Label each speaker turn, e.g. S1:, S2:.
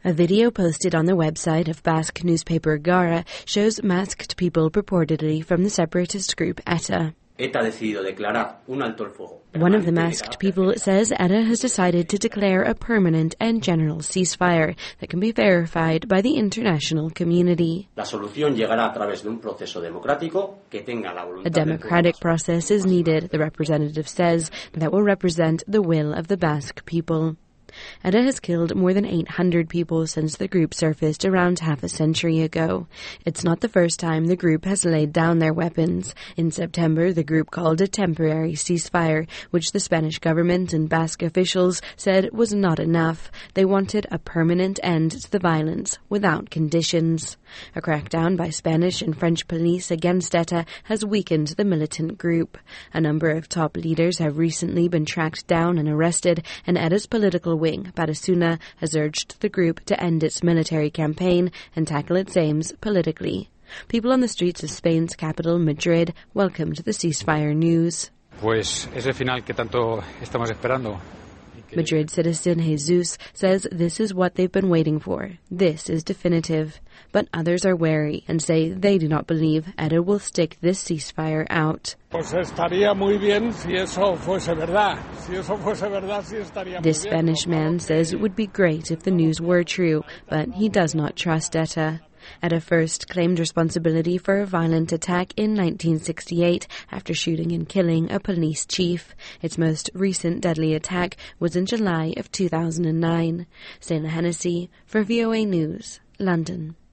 S1: A video posted on the website of Basque newspaper Gara shows masked people purportedly from the separatist group ETA. One of the masked people says ETA has decided to declare a permanent and general ceasefire that can be verified by the international community. A democratic process is needed, the representative says, that will represent the will of the Basque people. ETA has killed more than 800 people since the group surfaced around half a century ago. It's not the first time the group has laid down their weapons. In September, the group called a temporary ceasefire, which the Spanish government and Basque officials said was not enough. They wanted a permanent end to the violence without conditions. A crackdown by Spanish and French police against ETA has weakened the militant group. A number of top leaders have recently been tracked down and arrested, and ETA's political wing, Batasuna, has urged the group to end its military campaign and tackle its aims politically. People on the streets of Spain's capital, Madrid, welcomed the ceasefire news.
S2: Pues es el final que tanto estamos esperando.
S1: Madrid citizen Jesus says this is what they've been waiting for. This is definitive. But others are wary and say they do not believe ETA will stick this ceasefire out. This Spanish man says it would be great if the news were true, but he does not trust ETA. ETA first claimed responsibility for a violent attack in 1968 after shooting and killing a police chief. Its most recent deadly attack was in July of 2009. Stella Hennessy for VOA News, London.